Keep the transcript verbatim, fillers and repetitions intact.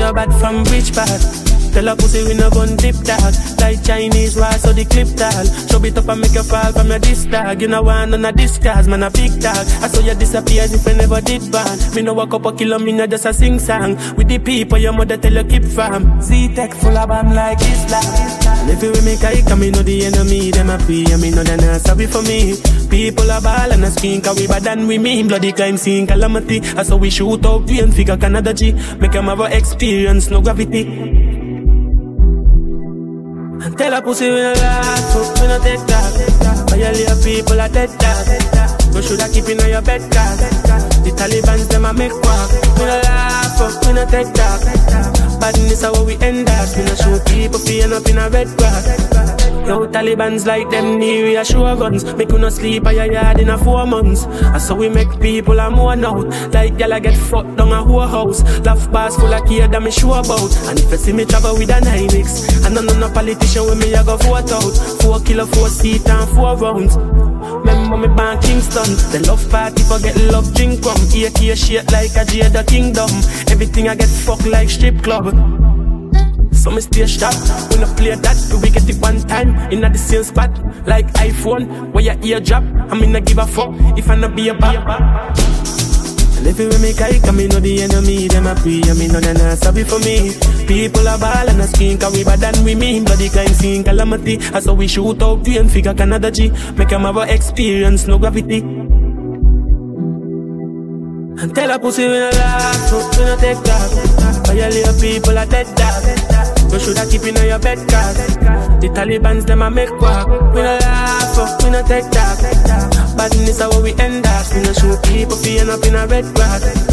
no bad from which part. Tell a pussy we no gun dip dog. Like Chinese rice or the clip tall. Show it up and make you fall from your disc dog. You know want none of this cars, man a big dog. I saw you disappear as if you never did ban. Me no walk up a kilo, me no just a sing song. With the people your mother tell you keep from. Z-Tech full of bomb like Islam. And if you with me kike, me know the enemy. Them a pray and me know they not sorry for me. People are ball and a screen, cause we bad than we mean. Bloody crime scene calamity. I saw we shoot out we and figure Canada G. Make them have a experience, no gravity. And tell a pussy we no laugh, we no take that. Violate people are dead dog. No shoulda keep in on your bed cause the Talibans them a make walk. We no laugh, we no take that. Badness how we end up. We no show people feeling up in a red grass. Yo, Taliban's like them need reassure guns. Make you no sleep at your yard in a four months. And so we make people a more out. Like y'all get fucked down a whole house. Laugh bars full of kids that me sure about. And if you see me travel with a nine X, and none no politician with me I go vote out. Four kilo, four seat and four rounds. Remember me born Kingston. The love party forget love drink rum. A K shit like a Jada Kingdom. Everything I get fucked like strip club. So me stay sharp, we no play that. We get it one time, in the same spot. Like iPhone, where your ear drop. I mean I give a fuck, if I not be a bad. And if you with me kike, I me know the enemy. Them a pray, I me know they not sorry for me. People are ball and a skin, cause we bad than we mean. Bloody crime scene calamity. I saw we shoot out we and figure Canada G. Make them have a experience, no gravity. And tell a pussy we no laugh, we no take that. Violate people are dead dog. You shoulda keep in on your bed cause the Talibans them a make walk. We no laugh, we no take that. Badness how we end up. We no show people feeling up in a red grass.